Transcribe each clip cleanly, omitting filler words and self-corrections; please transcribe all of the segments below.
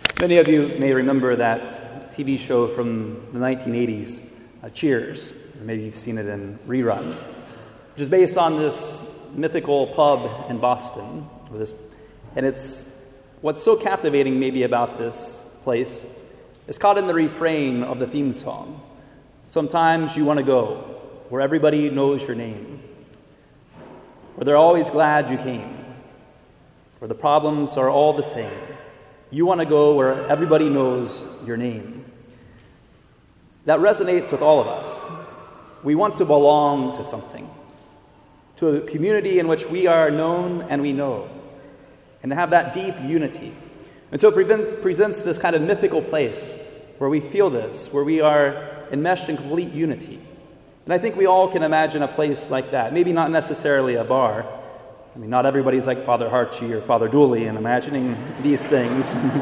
Many of you may remember that TV show from the 1980s, Cheers. Or maybe you've seen it in reruns, which is based on this mythical pub in Boston. And it's what's so captivating maybe about this place is caught in the refrain of the theme song. Sometimes you want to go where everybody knows your name, where they're always glad you came, where the problems are all the same. You want to go where everybody knows your name. That resonates with all of us. We want to belong to something, to a community in which we are known and we know, and to have that deep unity. And so it presents this kind of mythical place where we feel this, where we are enmeshed in complete unity. And I think we all can imagine a place like that. Maybe not necessarily a bar. I mean, not everybody's like Father Harchie or Father Dooley and imagining these things.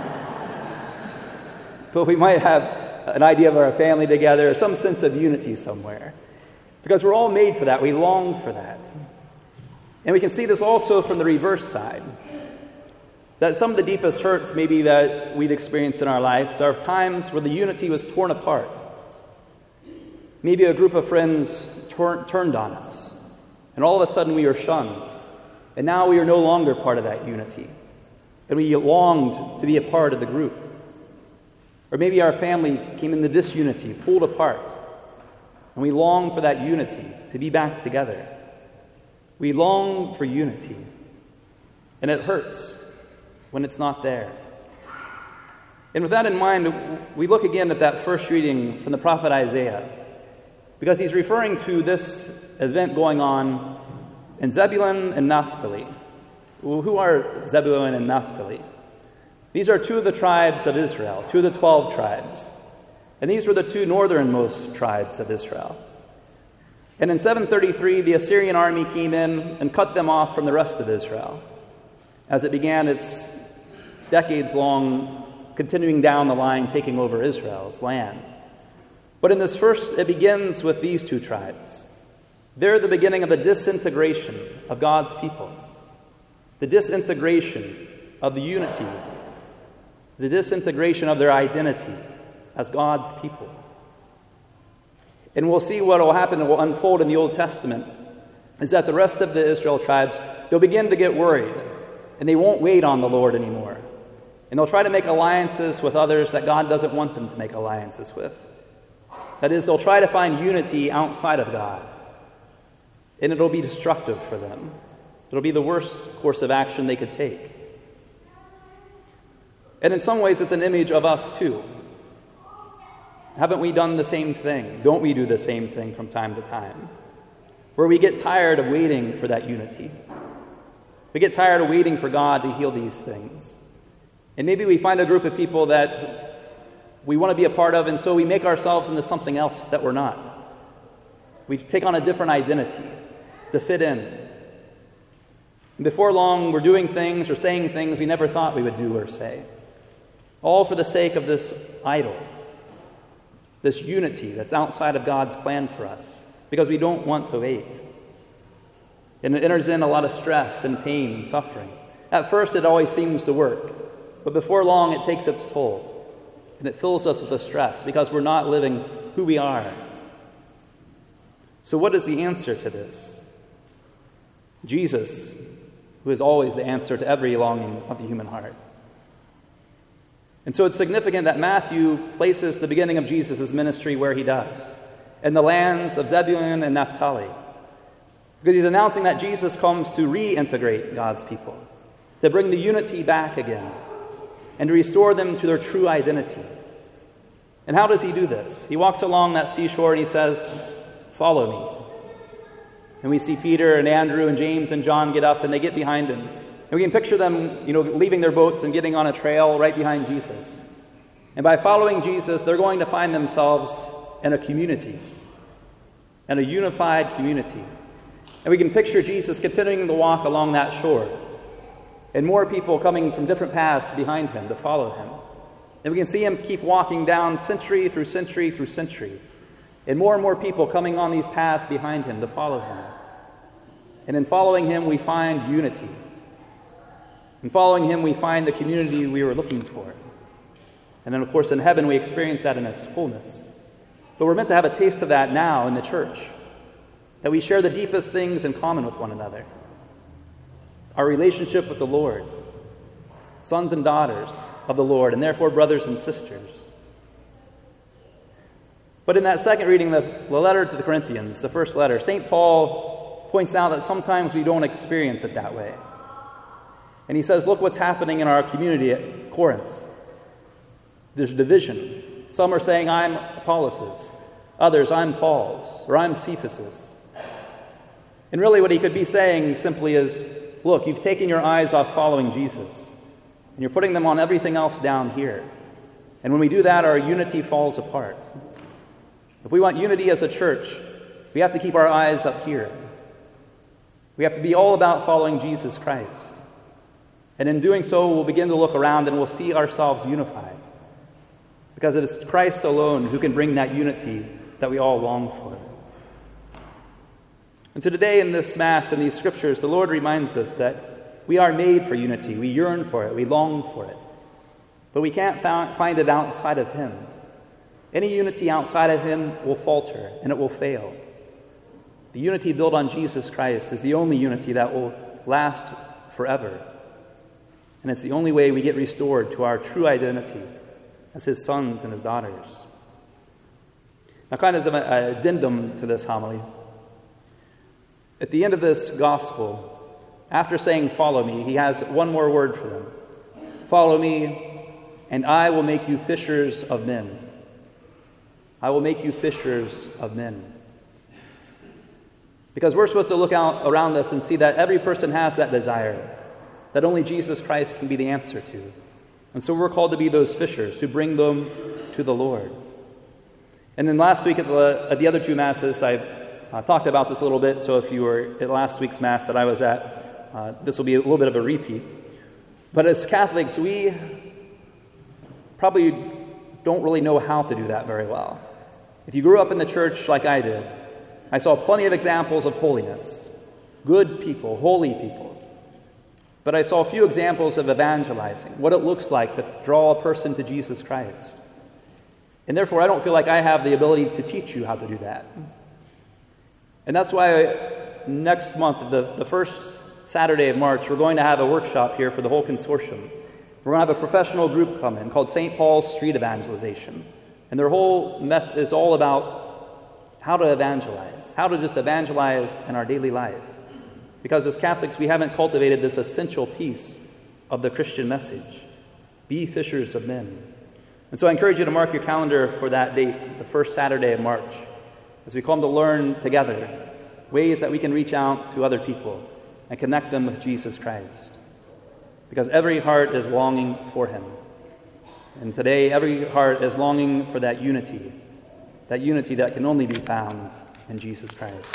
But we might have an idea of our family together, or some sense of unity somewhere. Because we're all made for that. We long for that. And we can see this also from the reverse side. That some of the deepest hurts maybe that we've experienced in our lives are times where the unity was torn apart. Maybe a group of friends turned on us, and all of a sudden we were shunned. And now we are no longer part of that unity. And we longed to be a part of the group. Or maybe our family came into disunity, pulled apart. And we long for that unity, to be back together. We long for unity. And it hurts when it's not there. And with that in mind, we look again at that first reading from the prophet Isaiah. Because he's referring to this event going on in Zebulun and Naphtali. Well, who are Zebulun and Naphtali? These are two of the tribes of Israel, two of the 12 tribes. And these were the two northernmost tribes of Israel. And in 733, the Assyrian army came in and cut them off from the rest of Israel as it began its decades-long continuing down the line, taking over Israel's land. But in this first, it begins with these two tribes. They're the beginning of the disintegration of God's people, the disintegration of the unity, the disintegration of their identity as God's people. And we'll see what will happen and will unfold in the Old Testament is that the rest of the Israel tribes, they'll begin to get worried, and they won't wait on the Lord anymore. And they'll try to make alliances with others that God doesn't want them to make alliances with. That is, they'll try to find unity outside of God. And it'll be destructive for them. It'll be the worst course of action they could take. And in some ways, it's an image of us too. Haven't we done the same thing? Don't we do the same thing from time to time? Where we get tired of waiting for that unity. We get tired of waiting for God to heal these things. And maybe we find a group of people that we want to be a part of, and so we make ourselves into something else that we're not. We take on a different identity to fit in. And before long, we're doing things or saying things we never thought we would do or say. All for the sake of this idol, this unity that's outside of God's plan for us, because we don't want to wait. And it enters in a lot of stress and pain and suffering. At first, it always seems to work, but before long, it takes its toll. And it fills us with the stress because we're not living who we are. So what is the answer to this? Jesus, who is always the answer to every longing of the human heart. And so it's significant that Matthew places the beginning of Jesus' ministry where he does, in the lands of Zebulun and Naphtali. Because he's announcing that Jesus comes to reintegrate God's people, to bring the unity back again, and to restore them to their true identity. And how does he do this? He walks along that seashore and he says, "Follow me." And we see Peter and Andrew and James and John get up and they get behind him. And we can picture them, leaving their boats and getting on a trail right behind Jesus. And by following Jesus, they're going to find themselves in a community, in a unified community. And we can picture Jesus continuing to walk along that shore, and more people coming from different paths behind him to follow him. And we can see him keep walking down century through century through century, and more people coming on these paths behind him to follow him. And in following him, we find unity. In following him, we find the community we were looking for. And then, of course, in heaven we experience that in its fullness. But we're meant to have a taste of that now in the church, that we share the deepest things in common with one another. Our relationship with the Lord, sons and daughters of the Lord, and therefore brothers and sisters. But in that second reading, the letter to the Corinthians, the first letter, St. Paul points out that sometimes we don't experience it that way. And he says, look what's happening in our community at Corinth. There's division. Some are saying, I'm Apollos'. Others, I'm Paul's, or I'm Cephas's. And really what he could be saying simply is, look, you've taken your eyes off following Jesus, and you're putting them on everything else down here. And when we do that, our unity falls apart. If we want unity as a church, we have to keep our eyes up here. We have to be all about following Jesus Christ. And in doing so, we'll begin to look around and we'll see ourselves unified. Because it is Christ alone who can bring that unity that we all long for. And so today in this Mass, in these scriptures, the Lord reminds us that we are made for unity. We yearn for it. We long for it. But we can't find it outside of Him. Any unity outside of Him will falter and it will fail. The unity built on Jesus Christ is the only unity that will last forever. And it's the only way we get restored to our true identity as His sons and His daughters. Now, kind of as an addendum to this homily, at the end of this gospel, after saying, follow me, He has one more word for them. Follow me, and I will make you fishers of men. I will make you fishers of men. Because we're supposed to look out around us and see that every person has that desire, that only Jesus Christ can be the answer to. And so we're called to be those fishers who bring them to the Lord. And then last week at the other two Masses, I talked about this a little bit, so if you were at last week's Mass that I was at, this will be a little bit of a repeat. But as Catholics, we probably don't really know how to do that very well. If you grew up in the church like I did, I saw plenty of examples of holiness, good people, holy people. But I saw a few examples of evangelizing, what it looks like to draw a person to Jesus Christ. And therefore, I don't feel like I have the ability to teach you how to do that. And that's why next month, the first Saturday of March, we're going to have a workshop here for the whole consortium. We're going to have a professional group come in called St. Paul's Street Evangelization. And their whole method is all about how to evangelize, how to just evangelize in our daily life. Because as Catholics, we haven't cultivated this essential piece of the Christian message. Be fishers of men. And so I encourage you to mark your calendar for that date, the first Saturday of March, as we come to learn together ways that we can reach out to other people and connect them with Jesus Christ. Because every heart is longing for Him. And today, every heart is longing for that unity that can only be found in Jesus Christ.